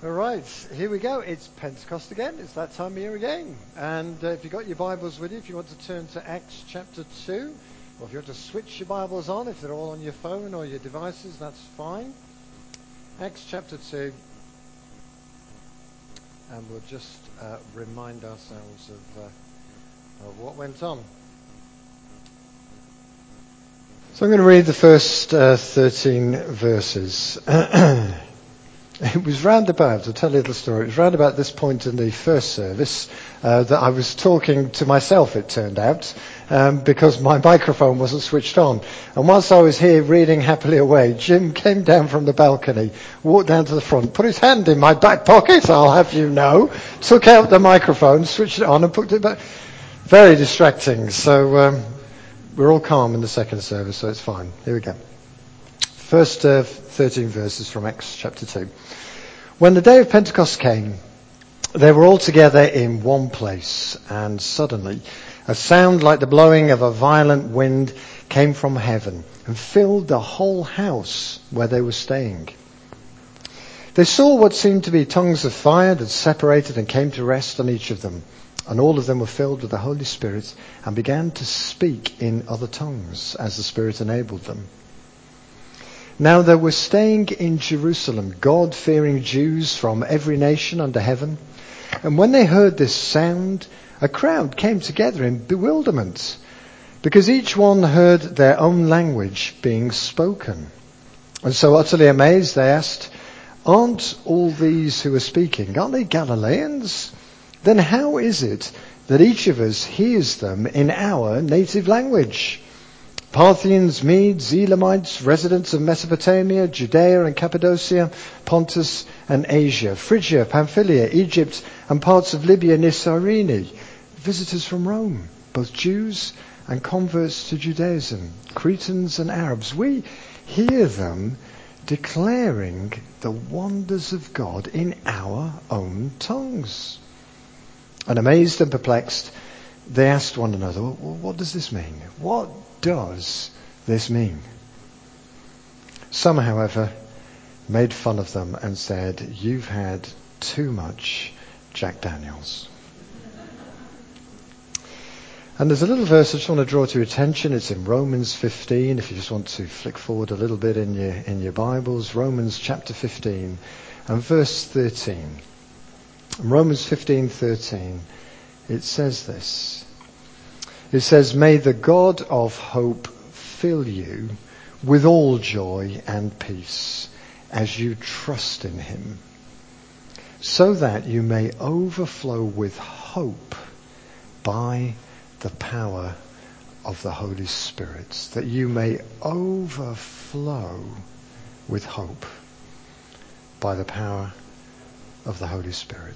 All right, here we go. It's Pentecost again. It's that time of year again. And if you've got your Bibles with you, if you want to turn to Acts chapter 2, or if you want to switch your Bibles on, if they're all on your phone or your devices, that's fine. Acts chapter 2. And we'll just remind ourselves of what went on. So I'm going to read the first 13 verses. It was roundabout, I'll tell you the story, it was roundabout this point in the first service that I was talking to myself, it turned out, because my microphone wasn't switched on. And whilst I was here reading happily away, Jim came down from the balcony, walked down to the front, put his hand in my back pocket, I'll have you know, took out the microphone, switched it on and put it back. Very distracting. So we're all calm in the second service, so it's fine. Here we go. First 13 verses from Acts chapter 2. When the day of Pentecost came, they were all together in one place, and suddenly a sound like the blowing of a violent wind came from heaven and filled the whole house where they were staying. They saw what seemed to be tongues of fire that separated and came to rest on each of them, and all of them were filled with the Holy Spirit and began to speak in other tongues as the Spirit enabled them. Now there were staying in Jerusalem God-fearing Jews from every nation under heaven. And when they heard this sound, a crowd came together in bewilderment, because each one heard their own language being spoken. And so utterly amazed, they asked, "Aren't all these who are speaking, aren't they Galileans? Then how is it that each of us hears them in our native language?" Parthians, Medes, Elamites, residents of Mesopotamia, Judea and Cappadocia, Pontus and Asia, Phrygia, Pamphylia, Egypt and parts of Libya near Cyrene, visitors from Rome, both Jews and converts to Judaism, Cretans and Arabs. We hear them declaring the wonders of God in our own tongues. And amazed and perplexed, they asked one another, "What does this mean? What does this mean?" Some, however, made fun of them and said, "You've had too much Jack Daniels." And there's a little verse I just want to draw to your attention. It's in Romans 15. If you just want to flick forward a little bit in your Bibles, Romans chapter 15 and verse 13. In Romans 15:13, it says this. It says, "May the God of hope fill you with all joy and peace as you trust in him, so that you may overflow with hope by the power of the Holy Spirit." That you may overflow with hope by the power of the Holy Spirit.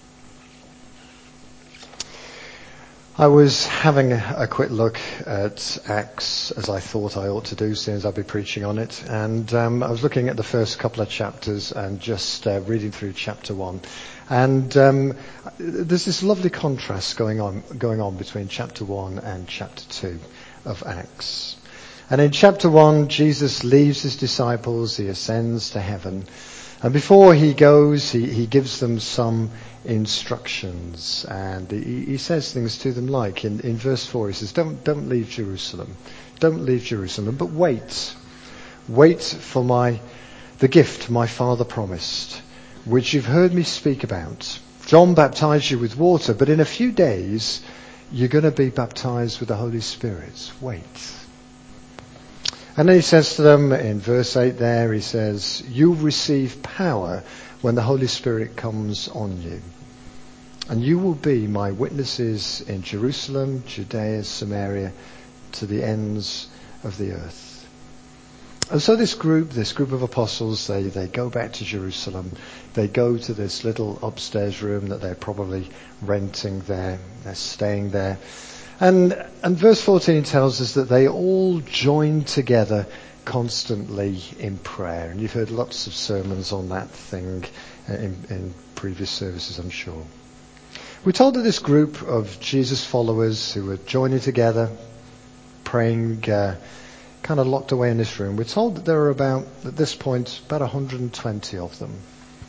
I was having a quick look at Acts, as I thought I ought to do, since I'll be preaching on it. And I was looking at the first couple of chapters and just reading through chapter 1. And there's this lovely contrast going on between chapter 1 and chapter 2 of Acts. And in chapter 1, Jesus leaves his disciples, he ascends to heaven. And before he goes, he gives them some instructions, and he says things to them like in verse 4, he says, don't leave Jerusalem, but wait for the gift my Father promised, which you've heard me speak about. John baptized you with water, but in a few days you're going to be baptized with the Holy Spirit. Wait. And then he says to them in verse 8 there, he says, "You'll receive power when the Holy Spirit comes on you. And you will be my witnesses in Jerusalem, Judea, Samaria, to the ends of the earth." And so this group of apostles, they go back to Jerusalem. They go to this little upstairs room that they're probably renting there. They're staying there. And verse 14 tells us that they all joined together constantly in prayer. And you've heard lots of sermons on that thing in previous services, I'm sure. We're told that this group of Jesus followers who were joining together, praying, kind of locked away in this room, we're told that there were at this point, about 120 of them.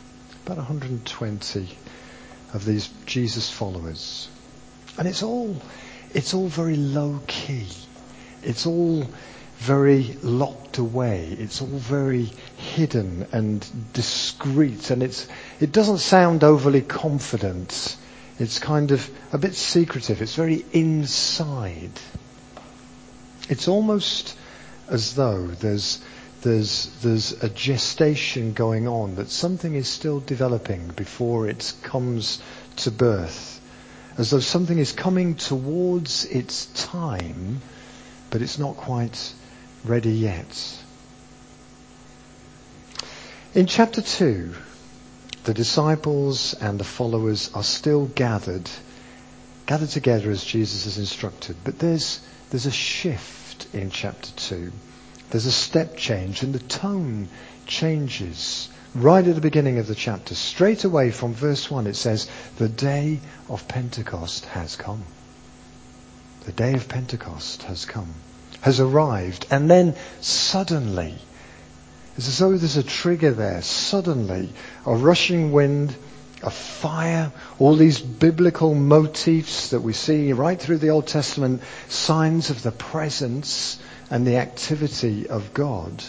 about 120 of these Jesus followers. And it's all very low key. It's all very locked away. It's all very hidden and discreet, and it doesn't sound overly confident. It's kind of a bit secretive. It's very inside. It's almost as though there's a gestation going on, that something is still developing before it comes to birth, as though something is coming towards its time, but it's not quite ready yet. In chapter 2, the disciples and the followers are still gathered together as Jesus has instructed, but there's a shift in chapter 2. There's a step change, and the tone changes right at the beginning of the chapter. Straight away from verse 1 it says, the day of Pentecost has come. The day of Pentecost has come, has arrived, and then suddenly, it's as though there's a trigger there. Suddenly, a rushing wind, a fire, all these biblical motifs that we see right through the Old Testament, signs of the presence and the activity of God.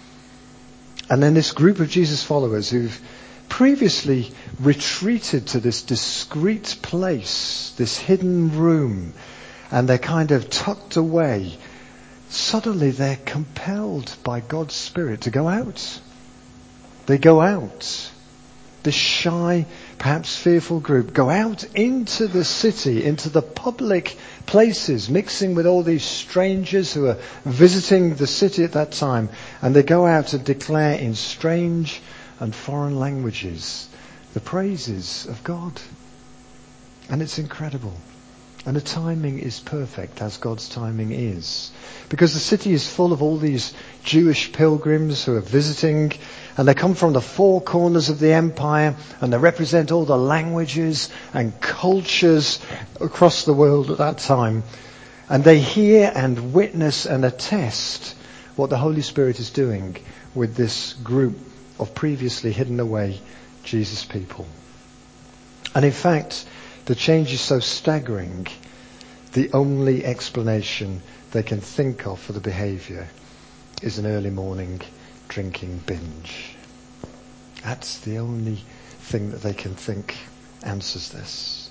And then this group of Jesus followers who've previously retreated to this discreet place, this hidden room, and they're kind of tucked away, suddenly they're compelled by God's Spirit to go out. They go out. This shy, perhaps fearful group go out into the city, into the public places, mixing with all these strangers who are visiting the city at that time, and they go out and declare in strange and foreign languages the praises of God. And it's incredible. And the timing is perfect, as God's timing is. Because the city is full of all these Jewish pilgrims who are visiting, and they come from the four corners of the empire, and they represent all the languages and cultures across the world at that time. And they hear and witness and attest what the Holy Spirit is doing with this group of previously hidden away Jesus people. And in fact, the change is so staggering, the only explanation they can think of for the behaviour is an early morning drinking binge. That's the only thing that they can think answers this.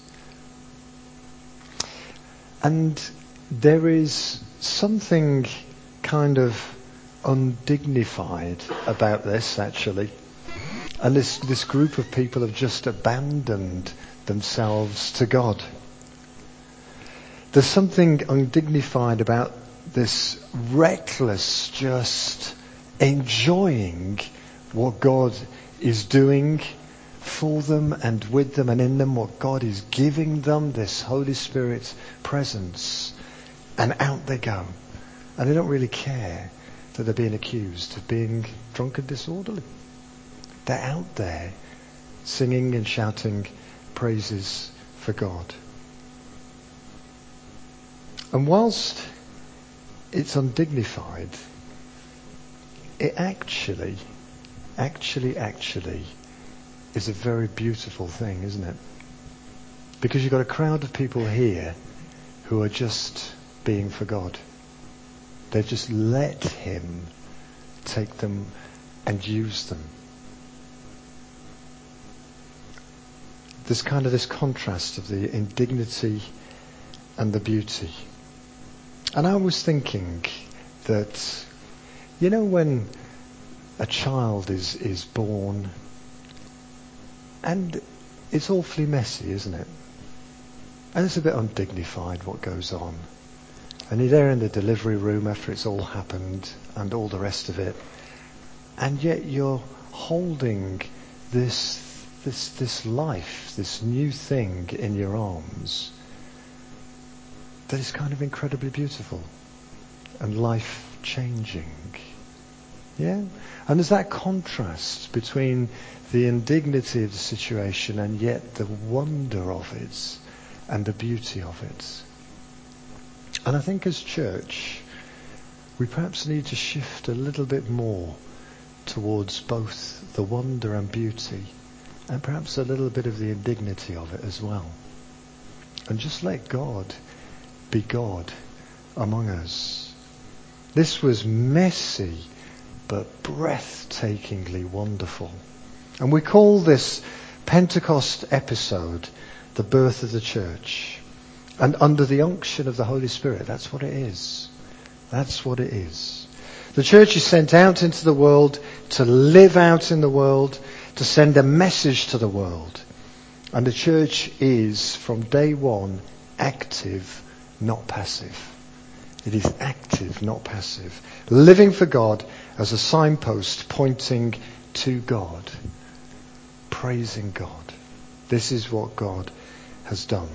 And there is something kind of undignified about this, actually. And this group of people have just abandoned themselves to God. There's something undignified about this reckless, just enjoying what God is doing for them and with them and in them, what God is giving them, this Holy Spirit presence. And out they go. And they don't really care that they're being accused of being drunk and disorderly. They're out there singing and shouting praises for God. And whilst it's undignified, it actually is a very beautiful thing, isn't it? Because you've got a crowd of people here who are just being for God. They've just let Him take them and use them. There's kind of this contrast of the indignity and the beauty. And I was thinking that, you know, when a child is born, and it's awfully messy, isn't it? And it's a bit undignified what goes on. And you're there in the delivery room after it's all happened and all the rest of it. And yet you're holding this life, this new thing in your arms that is kind of incredibly beautiful and life-changing. Yeah? And there's that contrast between the indignity of the situation and yet the wonder of it and the beauty of it. And I think as church, we perhaps need to shift a little bit more towards both the wonder and beauty and perhaps a little bit of the indignity of it as well. And just let God be God among us. This was messy, but breathtakingly wonderful. And we call this Pentecost episode the birth of the church. And under the unction of the Holy Spirit, that's what it is. That's what it is. The church is sent out into the world to live out in the world, to send a message to the world. And the church is, from day one, active, not passive. It is active, not passive. Living for God as a signpost pointing to God. Praising God. This is what God has done.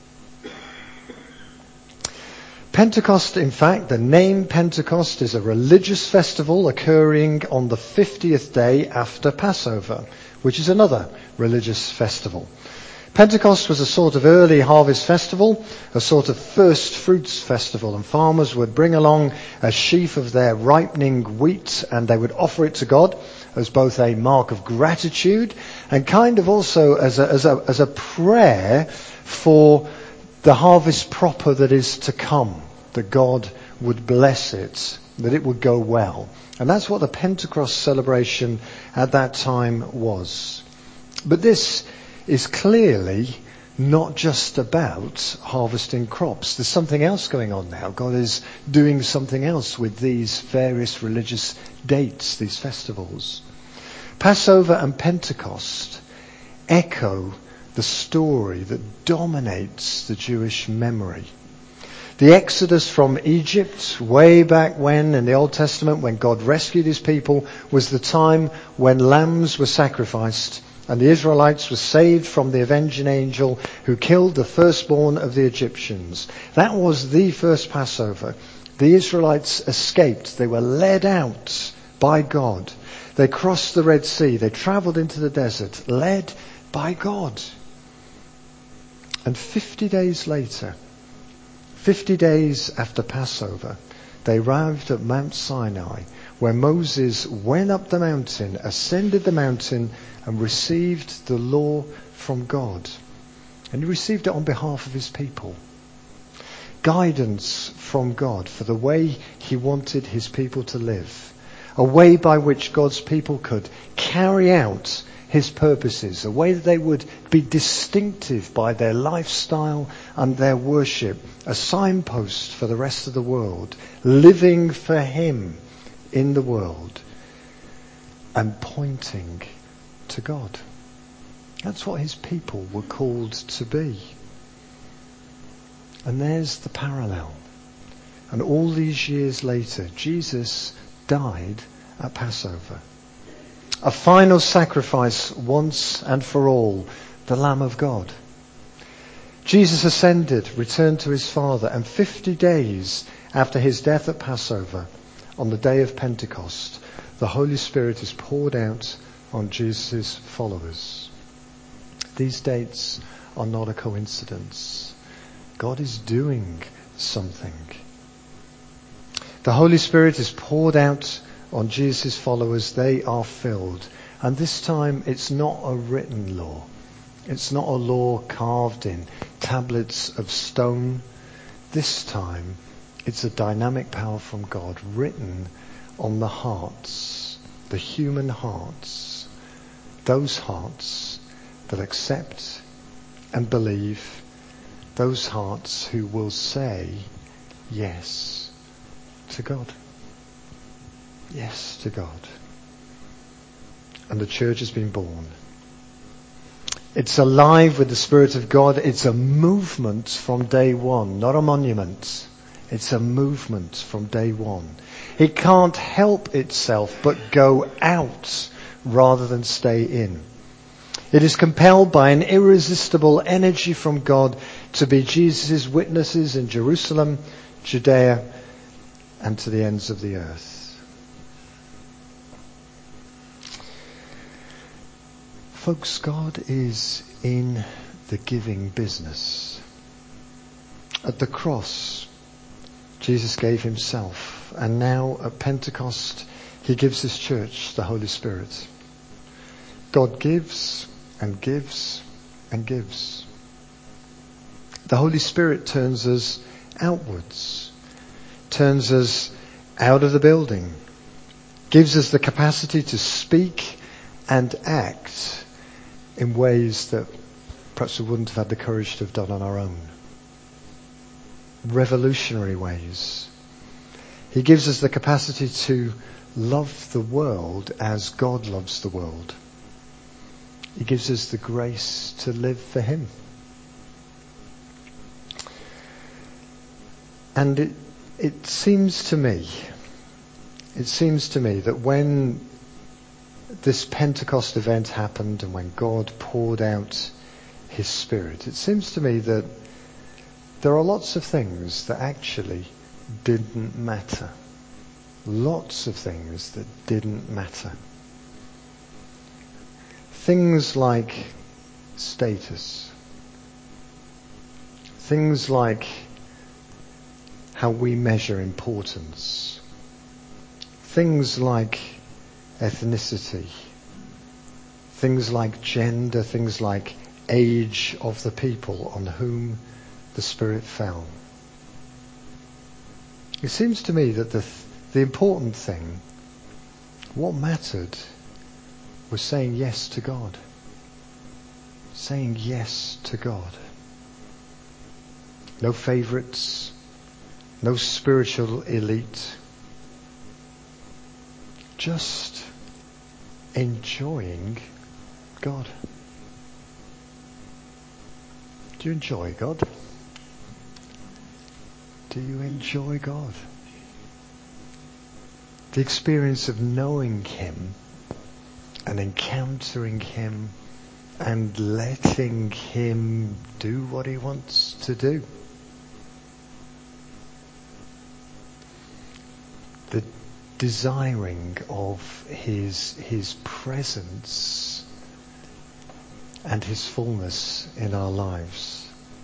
Pentecost, in fact, the name Pentecost is a religious festival occurring on the 50th day after Passover, which is another religious festival. Pentecost was a sort of early harvest festival, a sort of first fruits festival, and farmers would bring along a sheaf of their ripening wheat and they would offer it to God as both a mark of gratitude and kind of also as a prayer for the harvest proper that is to come, that God would bless it, that it would go well. And that's what the Pentecost celebration at that time was. But this is clearly not just about harvesting crops. There's something else going on now. God is doing something else with these various religious dates, these festivals. Passover and Pentecost echo the story that dominates the Jewish memory. The Exodus from Egypt, way back when in the Old Testament, when God rescued his people, was the time when lambs were sacrificed and the Israelites were saved from the avenging angel who killed the firstborn of the Egyptians. That was the first Passover. The Israelites escaped. They were led out by God. They crossed the Red Sea. They travelled into the desert, led by God. And 50 days later, 50 days after Passover, they arrived at Mount Sinai, where Moses went up the mountain, ascended the mountain, and received the law from God. And he received it on behalf of his people. Guidance from God for the way he wanted his people to live. A way by which God's people could carry out his purposes, a way that they would be distinctive by their lifestyle and their worship, a signpost for the rest of the world, living for him in the world and pointing to God. That's what his people were called to be. And there's the parallel. And all these years later, Jesus died at Passover. A final sacrifice once and for all, the Lamb of God. Jesus ascended, returned to his Father, and 50 days after his death at Passover, on the day of Pentecost, the Holy Spirit is poured out on Jesus' followers. These dates are not a coincidence. God is doing something. The Holy Spirit is poured out on Jesus' followers. They are filled. And this time it's not a written law. It's not a law carved in tablets of stone. This time it's a dynamic power from God written on the hearts, the human hearts, those hearts that accept and believe, those hearts who will say yes to God. Yes to God. And the church has been born. It's alive with the Spirit of God. It's a movement from day one, not a monument. It's a movement from day one. It can't help itself but go out rather than stay in. It is compelled by an irresistible energy from God to be Jesus' witnesses in Jerusalem, Judea, and to the ends of the earth. Folks, God is in the giving business. At the cross, Jesus gave himself, and now at Pentecost, he gives his church the Holy Spirit. God gives and gives and gives. The Holy Spirit turns us outwards, turns us out of the building, gives us the capacity to speak and act in ways that perhaps we wouldn't have had the courage to have done on our own. Revolutionary ways. He gives us the capacity to love the world as God loves the world. He gives us the grace to live for Him. And it seems to me that when this Pentecost event happened and when God poured out His Spirit, it seems to me that there are lots of things that actually didn't matter. Lots of things that didn't matter. Things like status. Things like how we measure importance. Things like ethnicity. Things like gender. Things like age of the people on whom the Spirit fell. It seems to me that the important thing, what mattered, was saying yes to God. Saying yes to God. No favourites, no spiritual elite. Just enjoying God. Do you enjoy God? Do you enjoy God? The experience of knowing Him and encountering Him and letting Him do what He wants to do. The desiring of His presence and His fullness in our lives.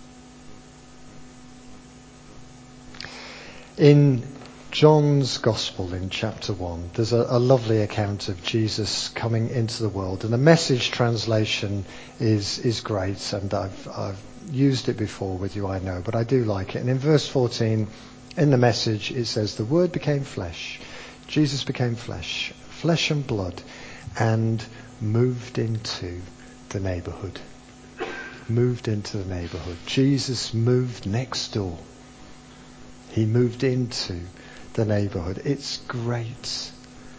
In John's Gospel in chapter 1, there's a lovely account of Jesus coming into the world, and the Message translation is great, and I've used it before with you, I know, but I do like it. And in verse 14, in the Message, it says, "The Word became flesh." Jesus became flesh and blood, and moved into the neighbourhood. Moved into the neighbourhood. Jesus moved next door. He moved into the neighbourhood. It's great.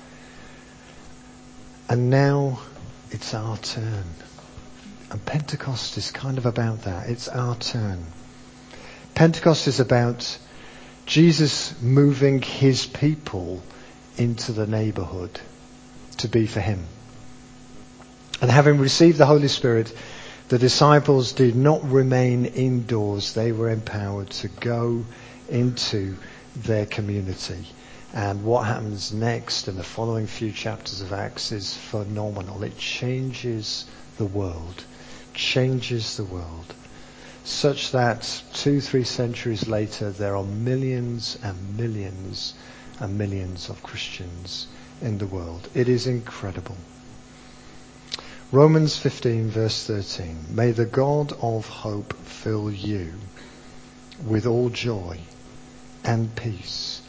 And now it's our turn. And Pentecost is kind of about that. It's our turn. Pentecost is about Jesus moving His people into the neighbourhood to be for Him. And having received the Holy Spirit, the disciples did not remain indoors. They were empowered to go into their community. And what happens next in the following few chapters of Acts is phenomenal. It changes the world. Changes the world. Such that 2-3 centuries later, there are millions and millions and millions of Christians in the world. It is incredible. Romans 15 verse 13. May the God of hope fill you with all joy and peace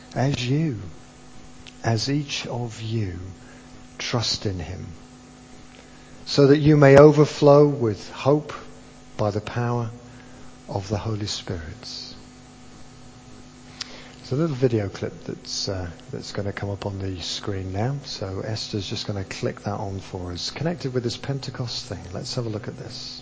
as each of you trust in Him, so that you may overflow with hope by the power of the Holy Spirit. There's a little video clip that's going to come up on the screen now. So Esther's just going to click that on for us. Connected with this Pentecost thing. Let's have a look at this.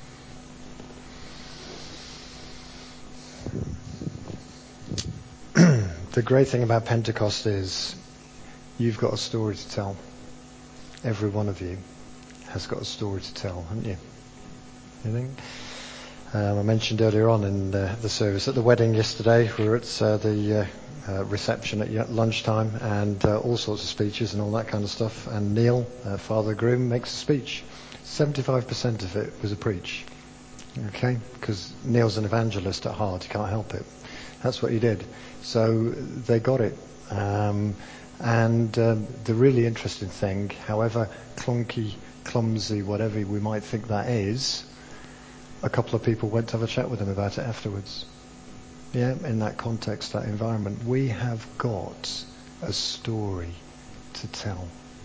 The great thing about Pentecost is you've got a story to tell. Every one of you has got a story to tell, haven't you? You think? I mentioned earlier on in the service at the wedding yesterday, we were at the reception at lunchtime, and all sorts of speeches and all that kind of stuff. And Neil, father of the groom, makes a speech. 75% of it was a preach. Okay? Because Neil's an evangelist at heart, he can't help it. That's what he did. So they got it. And the really interesting thing, however clunky, clumsy, whatever we might think that is, a couple of people went to have a chat with him about it afterwards. Yeah, in that context, that environment. We have got a story to tell.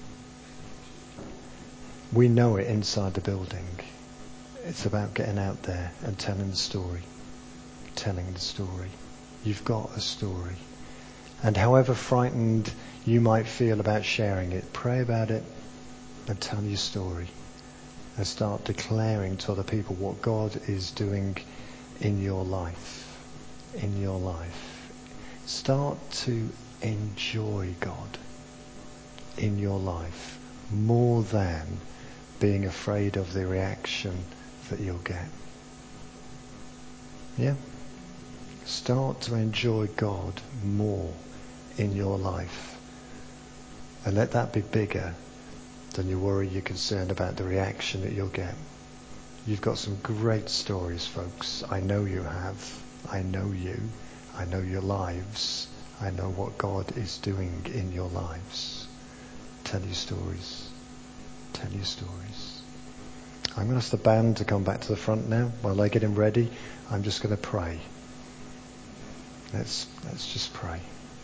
We know it inside the building. It's about getting out there and telling the story. Telling the story. You've got a story. And however frightened you might feel about sharing it, pray about it and tell your story. And start declaring to other people what God is doing in your life. In your life. Start to enjoy God in your life more than being afraid of the reaction that you'll get. Yeah? Start to enjoy God more in your life. And let that be bigger than you worry you're concerned about the reaction that you'll get. You've got some great stories, folks. I know you have. I know you. I know your lives. I know what God is doing in your lives. Tell your stories. Tell your stories. I'm going to ask the band to come back to the front now. While they're getting ready, I'm just going to pray. Let's just pray.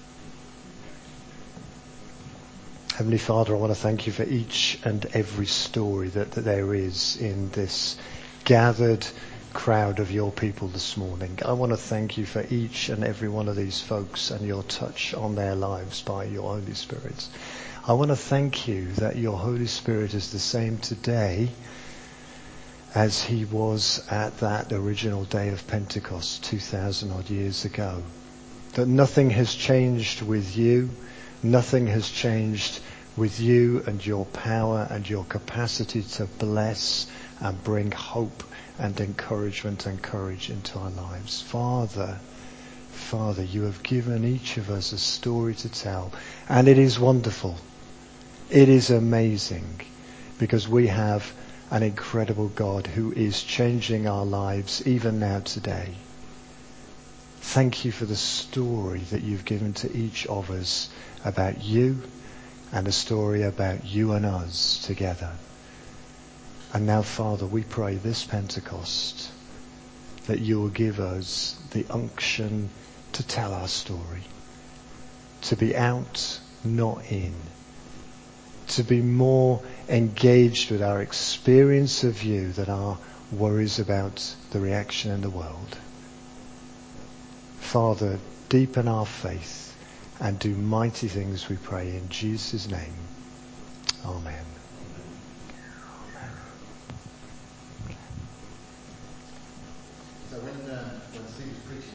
Heavenly Father, I want to thank you for each and every story that there is in this gathered crowd of your people this morning. I want to thank you for each and every one of these folks and your touch on their lives by your Holy Spirit. I want to thank you that your Holy Spirit is the same today as he was at that original day of Pentecost 2,000 odd years ago. That nothing has changed with you. Nothing has changed with you and your power and your capacity to bless and bring hope and encouragement and courage into our lives. Father, you have given each of us a story to tell, and it is wonderful. It is amazing because we have an incredible God who is changing our lives even now today. Thank you for the story that you've given to each of us about you and a story about you and us together. And now, Father, we pray this Pentecost that you will give us the unction to tell our story, to be out, not in, to be more engaged with our experience of you than our worries about the reaction in the world. Father, deepen our faith and do mighty things, we pray in Jesus' name. Amen. So when Steve was preaching